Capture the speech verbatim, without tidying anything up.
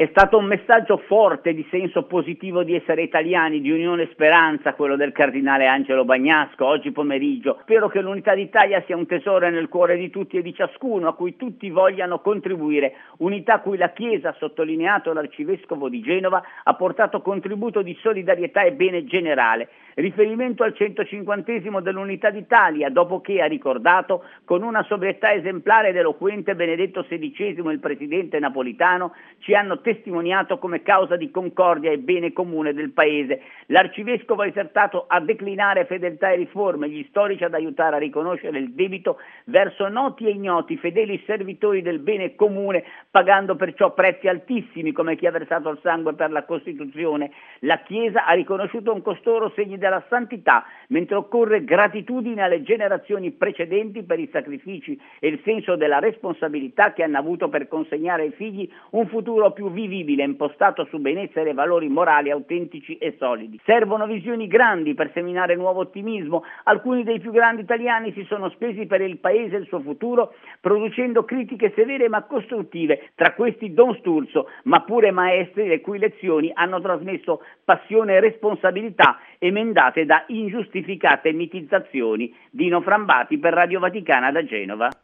È stato un messaggio forte di senso positivo di essere italiani, di unione e speranza, quello del cardinale Angelo Bagnasco oggi pomeriggio. Spero che l'unità d'Italia sia un tesoro nel cuore di tutti e di ciascuno, a cui tutti vogliano contribuire. Unità a cui la Chiesa, ha sottolineato l'arcivescovo di Genova, ha portato contributo di solidarietà e bene generale. Riferimento al centocinquantesimo dell'Unità d'Italia, dopo che ha ricordato con una sobrietà esemplare ed eloquente Benedetto sedicesimo e il presidente Napolitano ci hanno testimoniato come causa di concordia e bene comune del Paese. L'arcivescovo ha esortato a declinare fedeltà e riforme, gli storici ad aiutare a riconoscere il debito verso noti e ignoti, fedeli servitori del bene comune, pagando perciò prezzi altissimi come chi ha versato il sangue per la Costituzione. La Chiesa ha riconosciuto un costoro segni della santità, mentre occorre gratitudine alle generazioni precedenti per i sacrifici e il senso della responsabilità che hanno avuto per consegnare ai figli un futuro più vivibile, impostato su benessere e valori morali autentici e solidi. Servono visioni grandi per seminare nuovo ottimismo. Alcuni dei più grandi italiani si sono spesi per il Paese e il suo futuro, producendo critiche severe ma costruttive, tra questi Don Sturzo, ma pure maestri le cui lezioni hanno trasmesso passione e responsabilità, emendate da ingiustificate mitizzazioni. Dino Frambati per Radio Vaticana da Genova.